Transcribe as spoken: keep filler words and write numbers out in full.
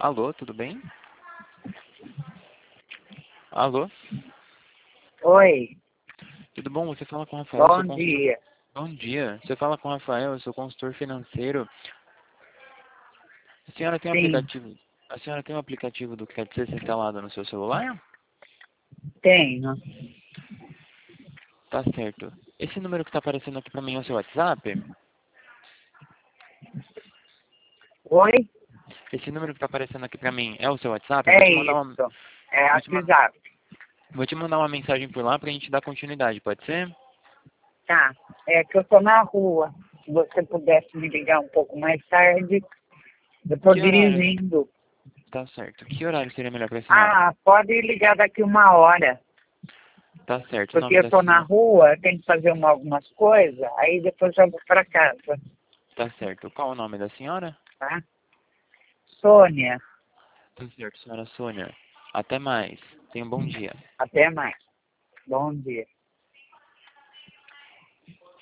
Alô, tudo bem? Alô? Oi, Tudo bom? Você fala com o Rafael, eu bom sou consultor... dia. Bom dia. Você fala com o Rafael, eu sou consultor financeiro. A senhora tem um Sim, aplicativo... A senhora tem um aplicativo do Credit instalado no seu celular? tenho. Tá certo. Esse número que está aparecendo aqui para mim é o seu WhatsApp? Oi? Esse número que está aparecendo aqui para mim é o seu WhatsApp? Eu vou É te mandar uma... isso. É Vou te, man... WhatsApp. vou te mandar uma mensagem por lá para a gente dar continuidade, pode ser? Tá. É que eu tô na rua. Se você pudesse me ligar um pouco mais tarde, eu tô Que horário? dirigindo. Tá certo. Que horário seria melhor para a senhora? Ah, pode ligar daqui uma hora. Tá certo. O Porque nome eu da tô na senhora... rua, tenho que fazer uma, algumas coisas, aí depois eu vou pra casa, Tá certo. Qual o nome da senhora? tá? Sônia, Tá certo, senhora Sônia. Até mais. Tenha um bom dia. até mais. Bom dia.